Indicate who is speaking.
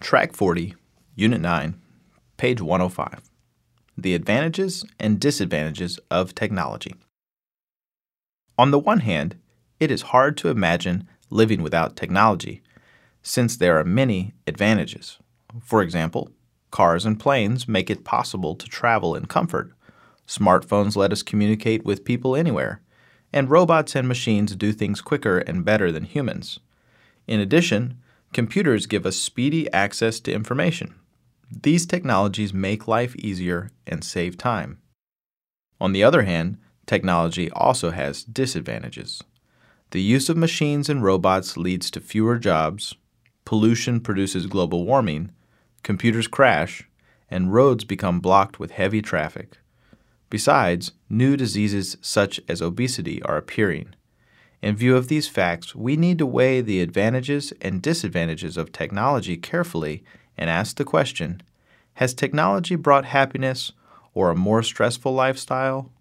Speaker 1: Track 40, Unit 9, page 105. The advantages and disadvantages of technology. On the one hand, it is hard to imagine living without technology, since there are many advantages. For example, cars and planes make it possible to travel in comfort. Smartphones let us communicate with people anywhere, and robots and machines do things quicker and better than humans. In addition, computers give us speedy access to information. These technologies make life easier and save time. On the other hand, technology also has disadvantages. The use of machines and robots leads to fewer jobs, pollution produces global warming, computers crash, and roads become blocked with heavy traffic. Besides, new diseases such as obesity are appearing. In view of these facts, we need to weigh the advantages and disadvantages of technology carefully and ask the question, has technology brought happiness or a more stressful lifestyle?